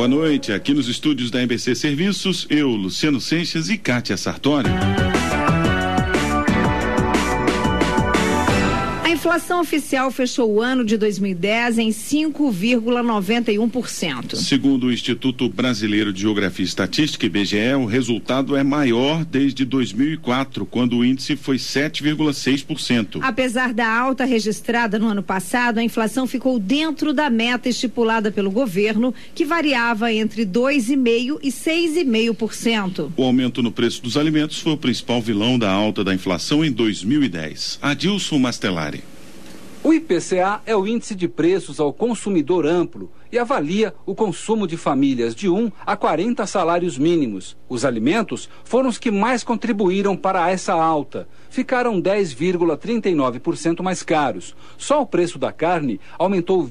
Boa noite, aqui nos estúdios da MBC Serviços, eu, Luciano Seixas e Kátia Sartori. A inflação oficial fechou o ano de 2010 em 5,91%. Segundo o Instituto Brasileiro de Geografia e Estatística, IBGE, o resultado é maior desde 2004, quando o índice foi 7,6%. Apesar da alta registrada no ano passado, a inflação ficou dentro da meta estipulada pelo governo, que variava entre 2,5% e 6,5%. O aumento no preço dos alimentos foi o principal vilão da alta da inflação em 2010. Adilson Mastelari. O IPCA é o índice de preços ao consumidor amplo e avalia o consumo de famílias de 1 a 40 salários mínimos. Os alimentos foram os que mais contribuíram para essa alta. Ficaram 10,39% mais caros. Só o preço da carne aumentou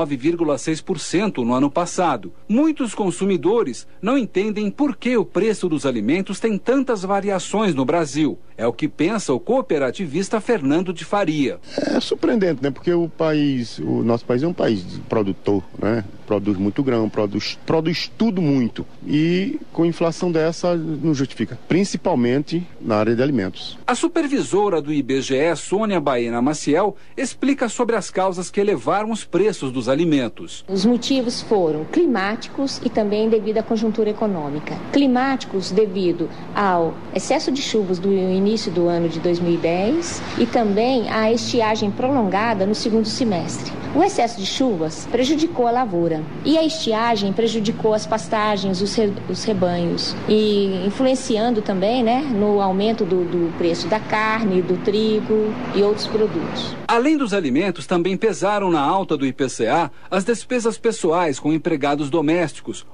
29,6% no ano passado. Muitos consumidores não entendem por que o preço dos alimentos tem tantas variações no Brasil. É o que pensa o cooperativista Fernando de Faria. É surpreendente, né? Porque o nosso país é um país produtor, né? Produz muito grão, produz tudo muito. E com inflação dessa não justifica, principalmente na área de alimentos. A supervisora do IBGE, Sônia Baena Maciel, explica sobre as causas que elevaram os preços dos alimentos. Os motivos foram climáticos e também devido à conjuntura econômica. Climáticos devido ao excesso de chuvas do início do ano de 2010 e também à estiagem prolongada no segundo semestre. O excesso de chuvas prejudicou a lavoura e a estiagem prejudicou as pastagens, os rebanhos e influenciando também, né, no aumento do preço da carne, do trigo e outros produtos. Além dos alimentos, também pesaram na alta do IPCA as despesas pessoais com empregados domésticos,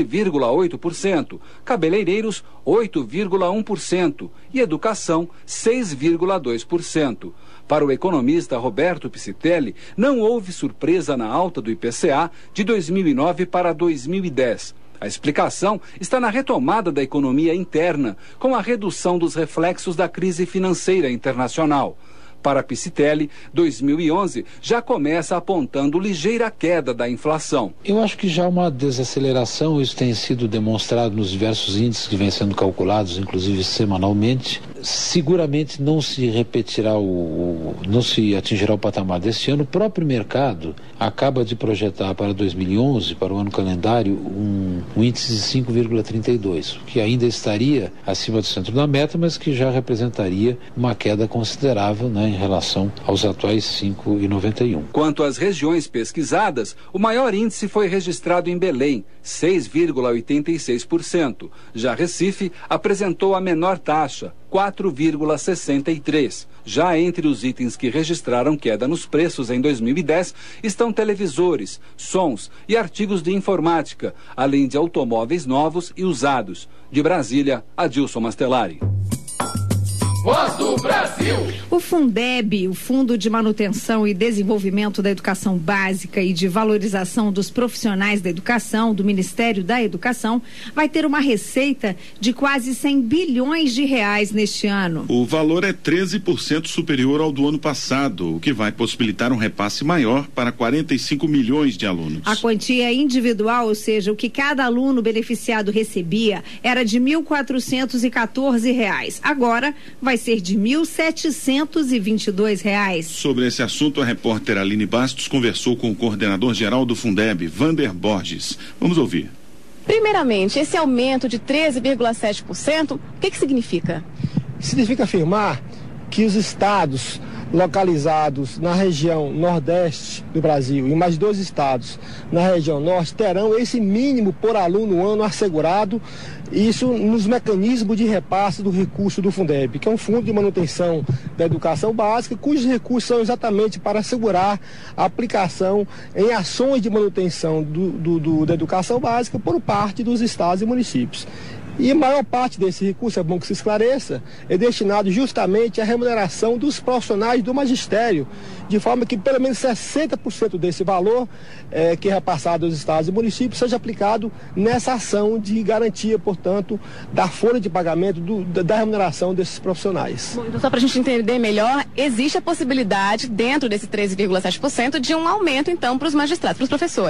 11,8%, cabeleireiros, 8,1% e educação, 6,2%. Para o economista Roberto Piscitelli, não houve surpresa na alta do IPCA de 2009 para 2010. A explicação está na retomada da economia interna, com a redução dos reflexos da crise financeira internacional. Para Piscitelli, 2011 já começa apontando ligeira queda da inflação. Eu acho que já há uma desaceleração, isso tem sido demonstrado nos diversos índices que vêm sendo calculados, inclusive semanalmente. Seguramente não se repetirá não se atingirá o patamar deste ano. O próprio mercado acaba de projetar para 2011, para o ano calendário, um índice de 5,32, que ainda estaria acima do centro da meta, mas que já representaria uma queda considerável, né, em relação aos atuais 5,91. Quanto às regiões pesquisadas, o maior índice foi registrado em Belém, 6,86%. Já Recife apresentou a menor taxa, 4,63%. Já entre os itens que registraram queda nos preços em 2010 estão televisores, sons e artigos de informática, além de automóveis novos e usados. De Brasília, Adilson Mastelari. Voz do Brasil. O Fundeb, o Fundo de Manutenção e Desenvolvimento da Educação Básica e de Valorização dos Profissionais da Educação, do Ministério da Educação, vai ter uma receita de quase 100 bilhões de reais neste ano. O valor é 13% superior ao do ano passado, o que vai possibilitar um repasse maior para 45 milhões de alunos. A quantia individual, ou seja, o que cada aluno beneficiado recebia, era de R$ 1.414. Agora vai ser de R$ 1.722. Sobre esse assunto, a repórter Aline Bastos conversou com o coordenador-geral do Fundeb, Vander Borges. Vamos ouvir. Primeiramente, esse aumento de 13,7%, o que significa? Significa afirmar que os estados localizados na região nordeste do Brasil e mais 2 estados na região norte terão esse mínimo por aluno ano assegurado, isso nos mecanismos de repasse do recurso do Fundeb, que é um fundo de manutenção da educação básica, cujos recursos são exatamente para assegurar a aplicação em ações de manutenção da educação básica por parte dos estados e municípios. E a maior parte desse recurso, é bom que se esclareça, é destinado justamente à remuneração dos profissionais do magistério, de forma que pelo menos 60% desse valor que é repassado aos estados e municípios seja aplicado nessa ação de garantia, portanto, da folha de pagamento da remuneração desses profissionais. Bom, então, só para a gente entender melhor, existe a possibilidade, dentro desse 13,7%, de um aumento, então, para os magistrados, para os professores.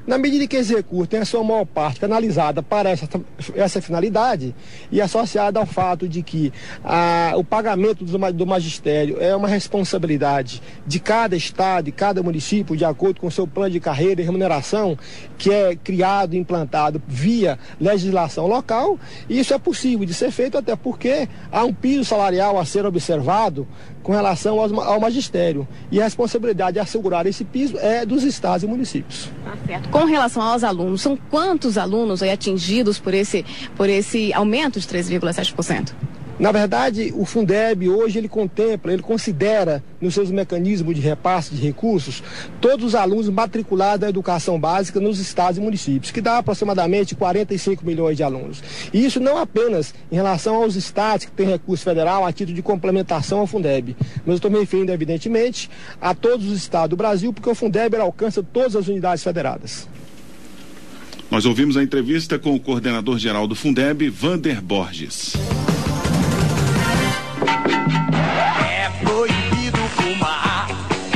Na medida que esse recurso tem a sua maior parte canalizada para essa finalidade e associada ao fato de que o pagamento do magistério é uma responsabilidade de cada estado e cada município, de acordo com o seu plano de carreira e remuneração, que é criado e implantado via legislação local, e isso é possível de ser feito até porque há um piso salarial a ser observado com relação ao magistério, e a responsabilidade de assegurar esse piso é dos estados e municípios. Tá certo. Com relação aos alunos, são quantos alunos aí atingidos por esse aumento de 3,7%? Na verdade, o Fundeb hoje ele considera nos seus mecanismos de repasse de recursos todos os alunos matriculados da educação básica nos estados e municípios, que dá aproximadamente 45 milhões de alunos. E isso não apenas em relação aos estados que têm recurso federal a título de complementação ao Fundeb, mas eu estou me referindo evidentemente a todos os estados do Brasil, porque o Fundeb alcança todas as unidades federadas. Nós ouvimos a entrevista com o coordenador-geral do Fundeb, Vander Borges. É proibido fumar,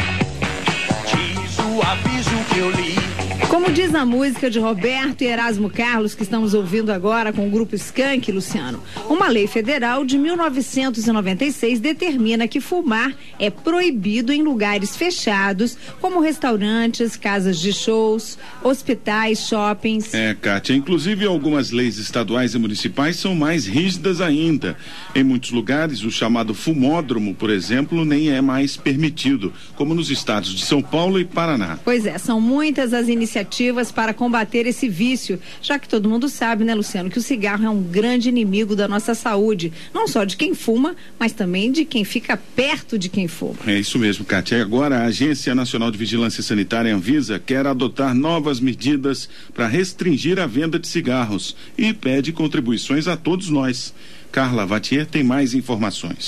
diz o aviso que eu li. Como diz a música de Roberto e Erasmo Carlos, que estamos ouvindo agora com o grupo Skank, Luciano, uma lei federal de 1996 determina que fumar é proibido em lugares fechados, como restaurantes, casas de shows, hospitais, shoppings. Kátia, inclusive algumas leis estaduais e municipais são mais rígidas ainda. Em muitos lugares, o chamado fumódromo, por exemplo, nem é mais permitido, como nos estados de São Paulo e Paraná. Pois é, são muitas as iniciativas para combater esse vício, já que todo mundo sabe, né, Luciano, que o cigarro é um grande inimigo da nossa saúde, não só de quem fuma, mas também de quem fica perto de quem fuma. É isso mesmo, Kátia. E agora a Agência Nacional de Vigilância Sanitária, Anvisa, quer adotar novas medidas para restringir a venda de cigarros e pede contribuições a todos nós. Carla Vatier tem mais informações.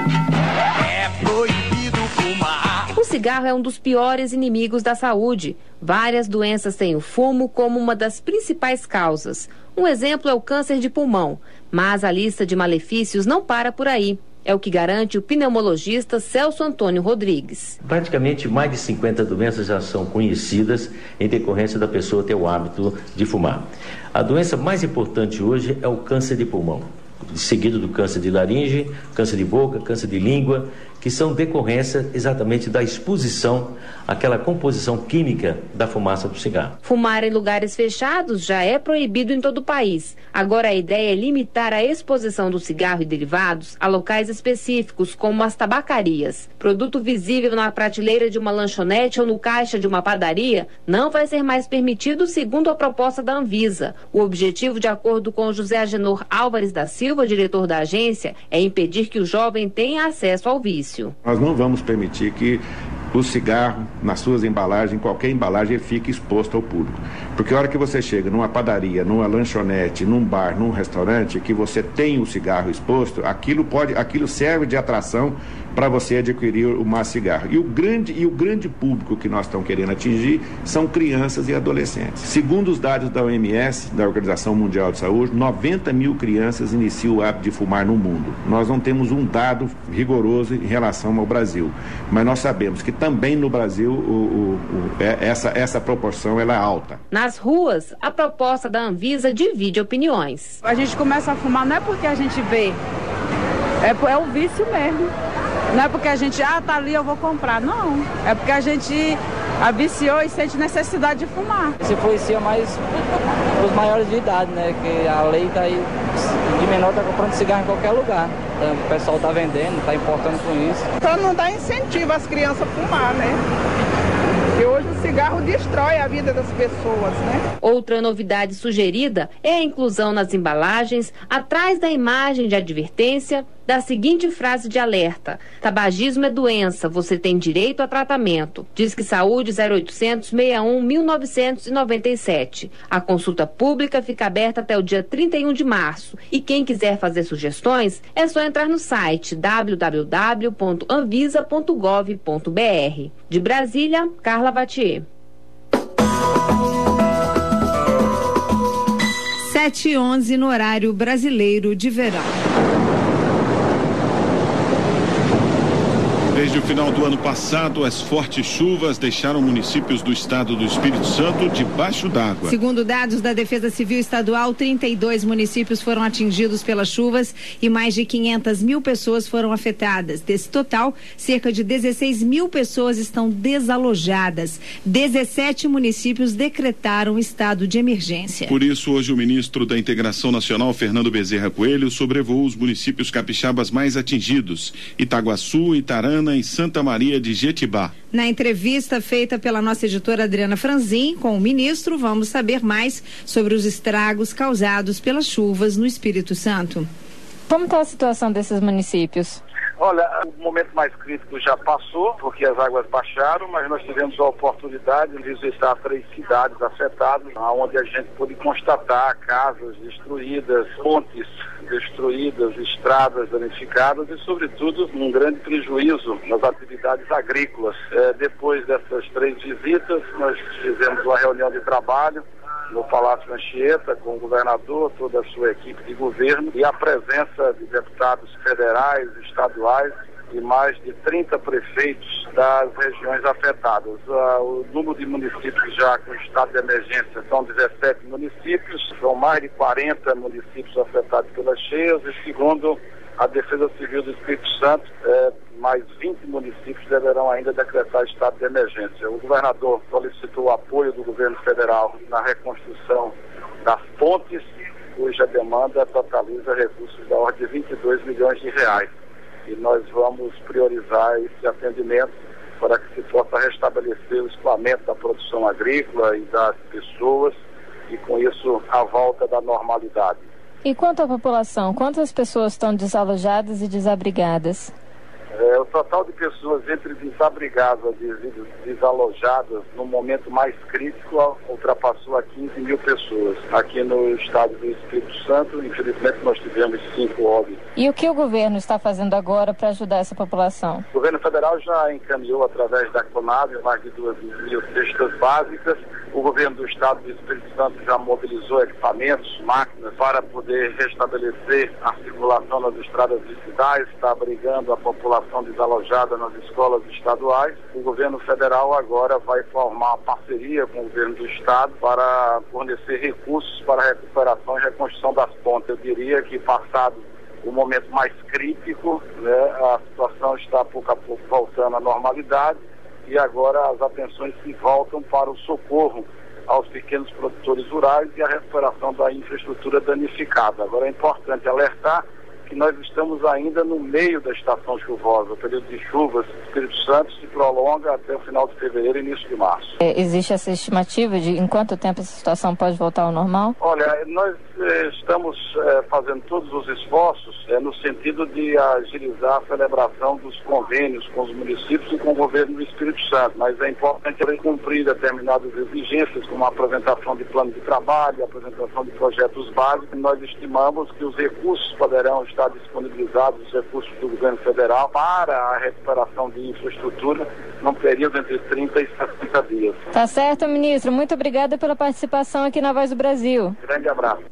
É proibido fumar. O cigarro é um dos piores inimigos da saúde. Várias doenças têm o fumo como uma das principais causas. Um exemplo é o câncer de pulmão, mas a lista de malefícios não para por aí. É o que garante o pneumologista Celso Antônio Rodrigues. Praticamente mais de 50 doenças já são conhecidas em decorrência da pessoa ter o hábito de fumar. A doença mais importante hoje é o câncer de pulmão, seguido do câncer de laringe, câncer de boca, câncer de língua, que são decorrência exatamente da exposição àquela composição química da fumaça do cigarro. Fumar em lugares fechados já é proibido em todo o país. Agora a ideia é limitar a exposição do cigarro e derivados a locais específicos, como as tabacarias. Produto visível na prateleira de uma lanchonete ou no caixa de uma padaria não vai ser mais permitido, segundo a proposta da Anvisa. O objetivo, de acordo com José Agenor Álvares da Silva, diretor da agência, é impedir que o jovem tenha acesso ao vício. Nós não vamos permitir que o cigarro, nas suas embalagens, em qualquer embalagem, ele fique exposto ao público. Porque a hora que você chega numa padaria, numa lanchonete, num bar, num restaurante, que você tem o cigarro exposto, aquilo serve de atração para você adquirir o mais cigarro. E o grande público que nós estamos querendo atingir são crianças e adolescentes. Segundo os dados da OMS, da Organização Mundial de Saúde, 90 mil crianças iniciam o hábito de fumar no mundo. Nós não temos um dado rigoroso em relação ao Brasil, mas nós sabemos que também no Brasil essa proporção ela é alta. Nas ruas, a proposta da Anvisa divide opiniões. A gente começa a fumar não é porque a gente vê, é o vício mesmo. Não é porque a gente, tá ali, eu vou comprar. Não, é porque a gente viciou e sente necessidade de fumar. Isso influencia mais os maiores de idade, né? Que a lei tá aí, de menor tá comprando cigarro em qualquer lugar. Então, o pessoal tá vendendo, tá importando com isso. Então não dá incentivo às crianças a fumar, né? Porque hoje o cigarro destrói a vida das pessoas, né? Outra novidade sugerida é a inclusão nas embalagens, atrás da imagem de advertência, da seguinte frase de alerta: tabagismo é doença, você tem direito a tratamento. Disque Saúde 0800 61 1997. A consulta pública fica aberta até o dia 31 de março. E quem quiser fazer sugestões, é só entrar no site www.anvisa.gov.br. De Brasília, Carla Vatier. 7h11 no horário brasileiro de verão. Desde o final do ano passado, as fortes chuvas deixaram municípios do estado do Espírito Santo debaixo d'água. Segundo dados da Defesa Civil Estadual, 32 municípios foram atingidos pelas chuvas e mais de 500 mil pessoas foram afetadas. Desse total, cerca de 16 mil pessoas estão desalojadas. 17 municípios decretaram estado de emergência. Por isso, hoje o ministro da Integração Nacional, Fernando Bezerra Coelho, sobrevoou os municípios capixabas mais atingidos: Itaguaçu, Itarana e Santa Maria de Jetibá. Na entrevista feita pela nossa editora Adriana Franzin com o ministro, vamos saber mais sobre os estragos causados pelas chuvas no Espírito Santo. Como está a situação desses municípios? Olha, o momento mais crítico já passou, porque as águas baixaram, mas nós tivemos a oportunidade de visitar 3 cidades afetadas, onde a gente pôde constatar casas destruídas, pontes destruídas, estradas danificadas e, sobretudo, um grande prejuízo nas atividades agrícolas. Depois dessas 3 visitas, nós fizemos uma reunião de trabalho no Palácio Anchieta, com o governador, toda a sua equipe de governo e a presença de deputados federais, estaduais e mais de 30 prefeitos das regiões afetadas. O número de municípios já com estado de emergência são 17 municípios, são mais de 40 municípios afetados pelas cheias e, segundo a Defesa Civil do Espírito Santo, mais 20 municípios deverão ainda decretar estado de emergência. O governador solicitou o apoio do governo federal na reconstrução das pontes, cuja demanda totaliza recursos da ordem de 22 milhões de reais. E nós vamos priorizar esse atendimento para que se possa restabelecer o escoamento da produção agrícola e das pessoas e, com isso, a volta da normalidade. E quanto à população, quantas pessoas estão desalojadas e desabrigadas? O total de pessoas entre desabrigadas e desalojadas no momento mais crítico ultrapassou a 15 mil pessoas. Aqui no estado do Espírito Santo, infelizmente, nós tivemos 5 óbitos. E o que o governo está fazendo agora para ajudar essa população? O governo federal já encaminhou, através da CONAB, mais de 2.000 cestas básicas. O governo do estado do Espírito Santo já mobilizou equipamentos, máquinas, para poder restabelecer a circulação nas estradas distritais, está abrigando a população desalojada nas escolas estaduais. O governo federal agora vai formar uma parceria com o governo do estado para fornecer recursos para a recuperação e reconstrução das pontes. Eu diria que, passado o momento mais crítico, a situação está pouco a pouco voltando à normalidade e agora as atenções se voltam para o socorro aos pequenos produtores rurais e a recuperação da infraestrutura danificada. Agora é importante alertar que nós estamos ainda no meio da estação chuvosa. O período de chuvas do Espírito Santo se prolonga até o final de fevereiro e início de março. Existe essa estimativa de em quanto tempo essa situação pode voltar ao normal? Olha, nós estamos fazendo todos os esforços no sentido de agilizar a celebração dos convênios com os municípios e com o governo do Espírito Santo, mas é importante cumprir determinadas exigências, como a apresentação de plano de trabalho, a apresentação de projetos básicos. Nós estimamos que os recursos poderão estar disponibilizados, os recursos do governo federal, para a recuperação de infraestrutura num período entre 30 e 60 dias. Tá certo, ministro. Muito obrigada pela participação aqui na Voz do Brasil. Grande abraço.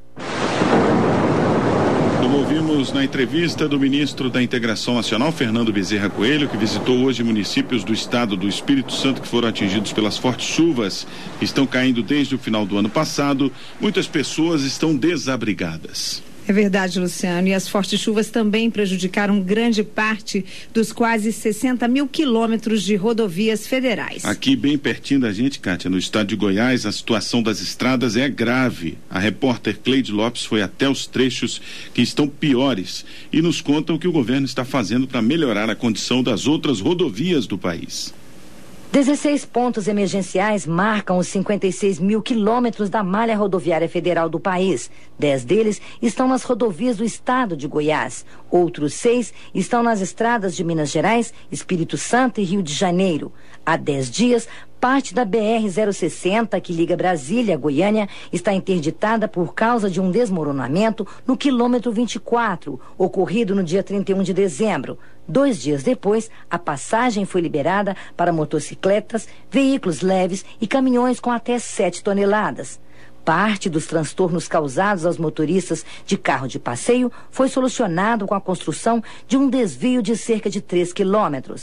Como ouvimos na entrevista do ministro da Integração Nacional, Fernando Bezerra Coelho, que visitou hoje municípios do estado do Espírito Santo que foram atingidos pelas fortes chuvas que estão caindo desde o final do ano passado, muitas pessoas estão desabrigadas. É verdade, Luciano, e as fortes chuvas também prejudicaram grande parte dos quase 60 mil quilômetros de rodovias federais. Aqui bem pertinho da gente, Kátia, no estado de Goiás, a situação das estradas é grave. A repórter Cleide Lopes foi até os trechos que estão piores e nos conta o que o governo está fazendo para melhorar a condição das outras rodovias do país. 16 pontos emergenciais marcam os 56 mil quilômetros da malha rodoviária federal do país. 10 deles estão nas rodovias do estado de Goiás. Outros 6 estão nas estradas de Minas Gerais, Espírito Santo e Rio de Janeiro. Há 10 dias, parte da BR-060, que liga Brasília a Goiânia, está interditada por causa de um desmoronamento no quilômetro 24, ocorrido no dia 31 de dezembro. 2 dias depois, a passagem foi liberada para motocicletas, veículos leves e caminhões com até 7 toneladas. Parte dos transtornos causados aos motoristas de carro de passeio foi solucionado com a construção de um desvio de cerca de 3 quilômetros.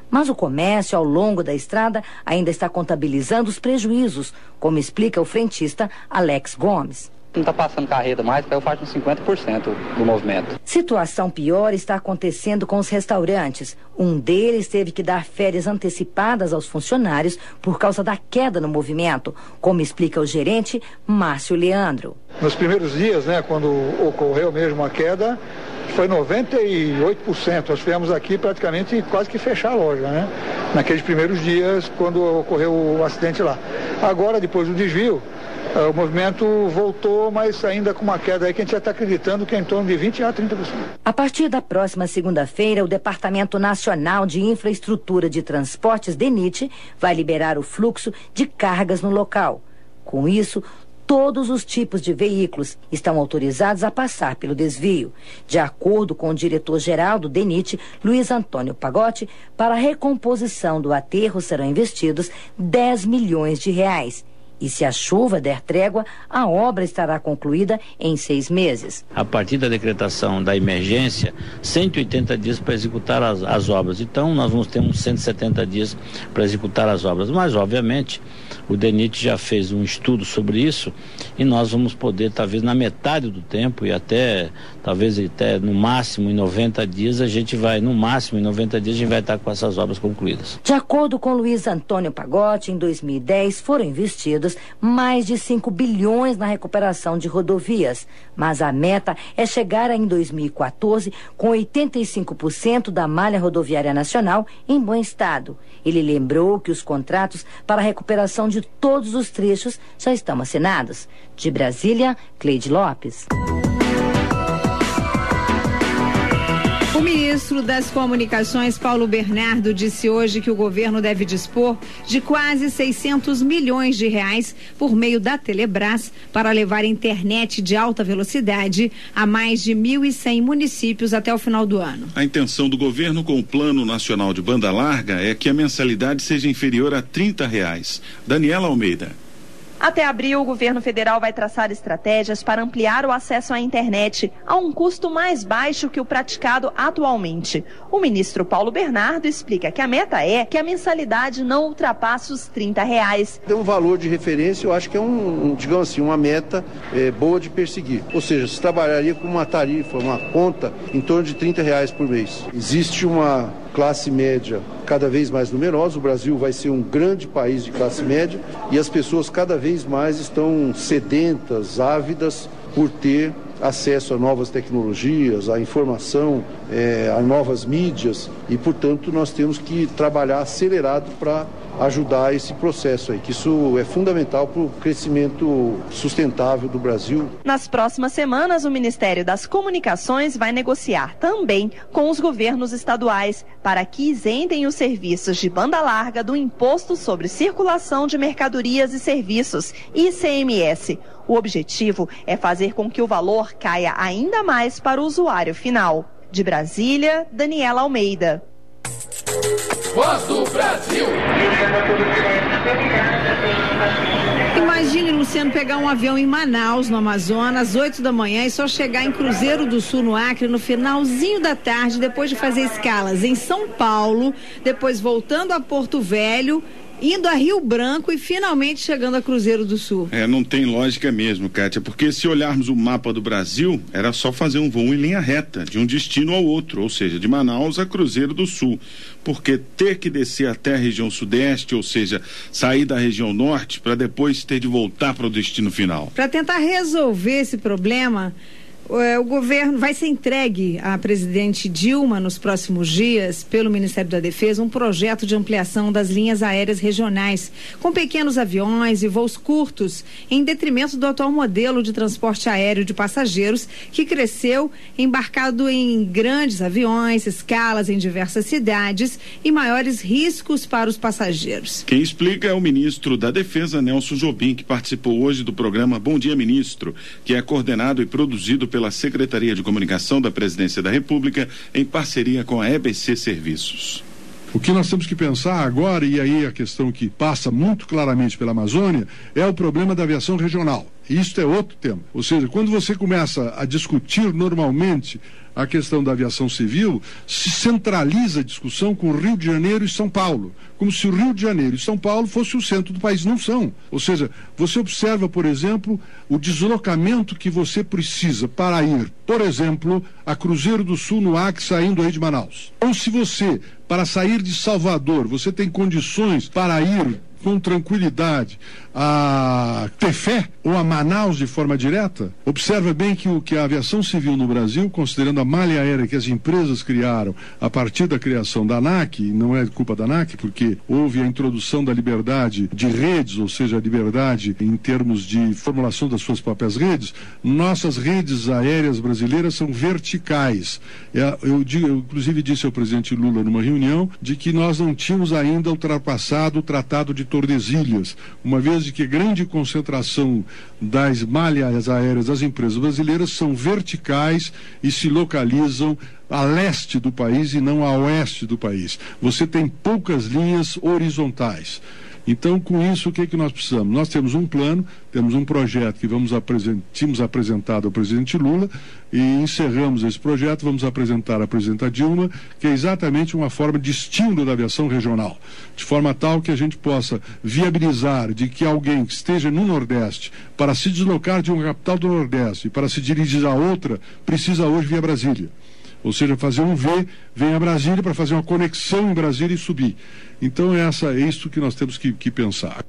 Mas o comércio ao longo da estrada ainda está contabilizando os prejuízos, como explica o frentista Alex Gomes. Não está passando carreta mais, caiu faz uns 50% do movimento. Situação pior está acontecendo com os restaurantes. Um deles teve que dar férias antecipadas aos funcionários por causa da queda no movimento, como explica o gerente Márcio Leandro. Nos primeiros dias, quando ocorreu mesmo a queda, foi 98%. Nós tivemos aqui praticamente quase que fechar a loja, naqueles primeiros dias quando ocorreu o acidente lá. Agora, depois do desvio, o movimento voltou, mas ainda com uma queda aí que a gente já está acreditando que é em torno de 20% a 30%. A partir da próxima segunda-feira, o Departamento Nacional de Infraestrutura de Transportes, DENIT, vai liberar o fluxo de cargas no local. Com isso, todos os tipos de veículos estão autorizados a passar pelo desvio. De acordo com o diretor-geral do DENIT, Luiz Antônio Pagotti, para a recomposição do aterro serão investidos R$10 milhões. E se a chuva der trégua, a obra estará concluída em 6 meses. A partir da decretação da emergência, 180 dias para executar as obras. Então, nós vamos ter uns 170 dias para executar as obras. Mas, obviamente, o DENIT já fez um estudo sobre isso e nós vamos poder, talvez na metade do tempo e talvez até no máximo em 90 dias, a gente vai estar com essas obras concluídas. De acordo com Luiz Antônio Pagotti, em 2010 foram investidos mais de 5 bilhões na recuperação de rodovias, mas a meta é chegar em 2014 com 85% da malha rodoviária nacional em bom estado. Ele lembrou que os contratos para a recuperação de todos os trechos já estão assinados. De Brasília, Cleide Lopes. O ministro das Comunicações, Paulo Bernardo, disse hoje que o governo deve dispor de quase R$600 milhões por meio da Telebrás para levar internet de alta velocidade a mais de 1.100 municípios até o final do ano. A intenção do governo com o Plano Nacional de Banda Larga é que a mensalidade seja inferior a R$30. Daniela Almeida. Até abril, o governo federal vai traçar estratégias para ampliar o acesso à internet a um custo mais baixo que o praticado atualmente. O ministro Paulo Bernardo explica que a meta é que a mensalidade não ultrapasse os R$30. Tem um valor de referência, eu acho que é digamos assim, uma meta boa de perseguir. Ou seja, se trabalharia com uma tarifa, uma conta em torno de R$30 por mês. Existe uma classe média cada vez mais numerosa, o Brasil vai ser um grande país de classe média e as pessoas cada vez mais estão sedentas, ávidas por ter acesso a novas tecnologias, à informação, a novas mídias e, portanto, nós temos que trabalhar acelerado para ajudar esse processo aí, que isso é fundamental para o crescimento sustentável do Brasil. Nas próximas semanas, o Ministério das Comunicações vai negociar também com os governos estaduais para que isentem os serviços de banda larga do Imposto sobre Circulação de Mercadorias e Serviços, ICMS. O objetivo é fazer com que o valor caia ainda mais para o usuário final. De Brasília, Daniela Almeida. Voz do Brasil. Imagine, Luciano, pegar um avião em Manaus, no Amazonas, às 8 da manhã e só chegar em Cruzeiro do Sul, no Acre, no finalzinho da tarde, depois de fazer escalas em São Paulo, depois voltando a Porto Velho, indo a Rio Branco e finalmente chegando a Cruzeiro do Sul. Não tem lógica mesmo, Kátia, porque se olharmos o mapa do Brasil, era só fazer um voo em linha reta, de um destino ao outro, ou seja, de Manaus a Cruzeiro do Sul, porque ter que descer até a região sudeste, ou seja, sair da região norte, para depois ter de voltar para o destino final. Para tentar resolver esse problema, o governo vai ser entregue à presidente Dilma nos próximos dias, pelo Ministério da Defesa, um projeto de ampliação das linhas aéreas regionais, com pequenos aviões e voos curtos, em detrimento do atual modelo de transporte aéreo de passageiros, que cresceu embarcado em grandes aviões, escalas em diversas cidades e maiores riscos para os passageiros. Quem explica é o ministro da Defesa, Nelson Jobim, que participou hoje do programa Bom Dia Ministro, que é coordenado e produzido pela Secretaria de Comunicação da Presidência da República, em parceria com a EBC Serviços. O que nós temos que pensar agora, e aí a questão que passa muito claramente pela Amazônia, é o problema da aviação regional. Isto é outro tema. Ou seja, quando você começa a discutir normalmente a questão da aviação civil, se centraliza a discussão com o Rio de Janeiro e São Paulo, como se o Rio de Janeiro e São Paulo fosse o centro do país. Não são. Ou seja, você observa, por exemplo, o deslocamento que você precisa para ir, por exemplo, a Cruzeiro do Sul no Acre, saindo aí de Manaus. Ou se você, para sair de Salvador, você tem condições para ir com tranquilidade a Tefé ou a Manaus de forma direta, observa bem que a aviação civil no Brasil, considerando a malha aérea que as empresas criaram a partir da criação da ANAC, e não é culpa da ANAC, porque houve a introdução da liberdade de redes, ou seja, a liberdade em termos de formulação das suas próprias redes, nossas redes aéreas brasileiras são verticais. Eu inclusive disse ao presidente Lula numa reunião de que nós não tínhamos ainda ultrapassado o Tratado de Tordesilhas, uma vez de que grande concentração das malhas aéreas das empresas brasileiras são verticais e se localizam a leste do país e não a oeste do país. Você tem poucas linhas horizontais. Então, com isso, o que é que nós precisamos? Nós temos um plano, temos um projeto que tínhamos apresentado ao presidente Lula e encerramos esse projeto, vamos apresentar à presidenta Dilma, que é exatamente uma forma de estímulo da aviação regional, de forma tal que a gente possa viabilizar de que alguém que esteja no Nordeste, para se deslocar de uma capital do Nordeste e para se dirigir a outra, precisa hoje vir a Brasília. Ou seja, fazer um V, vem a Brasília para fazer uma conexão em Brasília e subir. Então é isso que nós temos que pensar.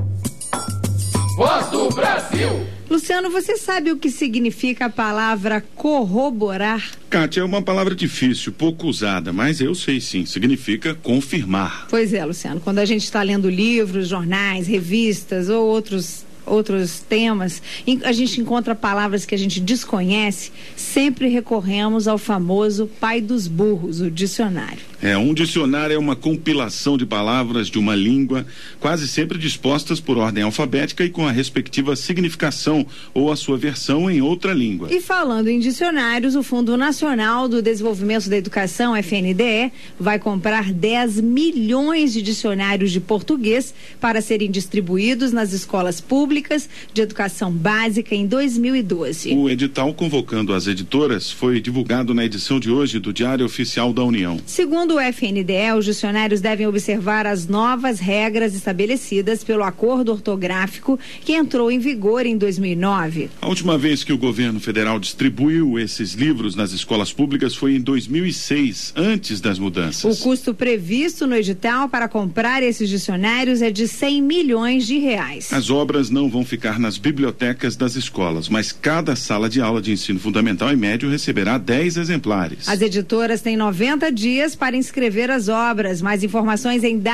Voz do Brasil. Luciano, você sabe o que significa a palavra corroborar? Kátia, é uma palavra difícil, pouco usada, mas eu sei sim, significa confirmar. Pois é, Luciano, quando a gente está lendo livros, jornais, revistas ou outros temas, a gente encontra palavras que a gente desconhece, sempre recorremos ao famoso pai dos burros, o dicionário. Um dicionário é uma compilação de palavras de uma língua, quase sempre dispostas por ordem alfabética e com a respectiva significação ou a sua versão em outra língua. E falando em dicionários, o Fundo Nacional do Desenvolvimento da Educação, FNDE, vai comprar 10 milhões de dicionários de português para serem distribuídos nas escolas públicas de educação básica em 2012. O edital convocando as editoras foi divulgado na edição de hoje do Diário Oficial da União. Segundo o FNDE, os dicionários devem observar as novas regras estabelecidas pelo Acordo Ortográfico que entrou em vigor em 2009. A última vez que o governo federal distribuiu esses livros nas escolas públicas foi em 2006, antes das mudanças. O custo previsto no edital para comprar esses dicionários é de 100 milhões de reais. As obras não vão ficar nas bibliotecas das escolas, mas cada sala de aula de ensino fundamental e médio receberá 10 exemplares. As editoras têm 90 dias para inscrever as obras. Mais informações em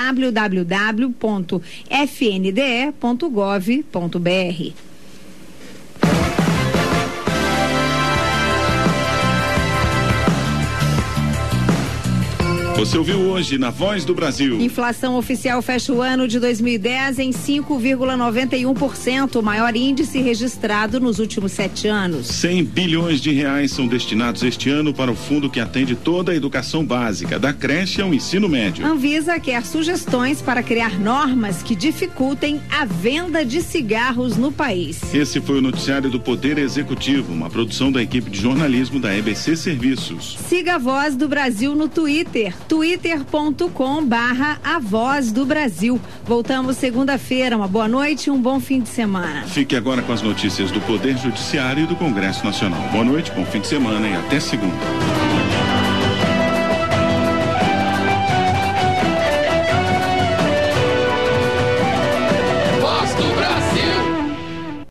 www.fnde.gov.br. Você ouviu hoje na Voz do Brasil. Inflação oficial fecha o ano de 2010 em 5,91%, o maior índice registrado nos últimos 7 anos. 100 bilhões de reais são destinados este ano para o fundo que atende toda a educação básica, da creche ao ensino médio. Anvisa quer sugestões para criar normas que dificultem a venda de cigarros no país. Esse foi o noticiário do Poder Executivo, uma produção da equipe de jornalismo da EBC Serviços. Siga a Voz do Brasil no Twitter. twitter.com/A Voz do Brasil. Voltamos segunda-feira. Uma boa noite e um bom fim de semana. Fique agora com as notícias do Poder Judiciário e do Congresso Nacional. Boa noite, bom fim de semana e até segunda.